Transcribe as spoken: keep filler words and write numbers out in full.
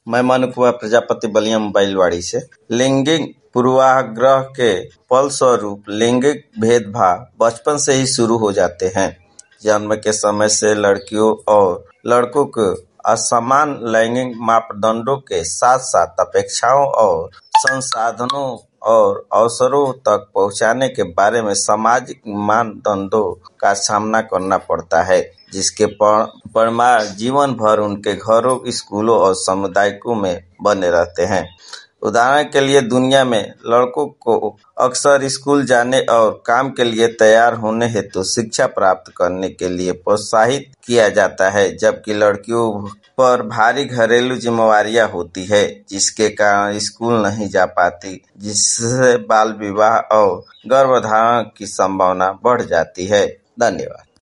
मैं मनु कुमार प्रजापति बलिया मोबाइलवाड़ी से। लैंगिक पूर्वाग्रह के फलस्वरूप लैंगिक भेदभाव बचपन से ही शुरू हो जाते हैं। जन्म के समय से लड़कियों और लड़कों को असमान लैंगिक मापदंडों के साथ साथ अपेक्षाओं और संसाधनों और अवसरों तक पहुंचाने के बारे में सामाजिक मानदंडों का सामना करना पड़ता है, जिसके परिणाम जीवन भर उनके घरों, स्कूलों और समुदायों में बने रहते हैं। उदाहरण के लिए, दुनिया में लड़कों को अक्सर स्कूल जाने और काम के लिए तैयार होने हेतु शिक्षा प्राप्त करने के लिए प्रोत्साहित किया जाता है, जबकि लड़कियों पर भारी घरेलू जिम्मेवारियां होती है, जिसके कारण स्कूल नहीं जा पाती, जिससे बाल विवाह और गर्भधारण की संभावना बढ़ जाती है। धन्यवाद।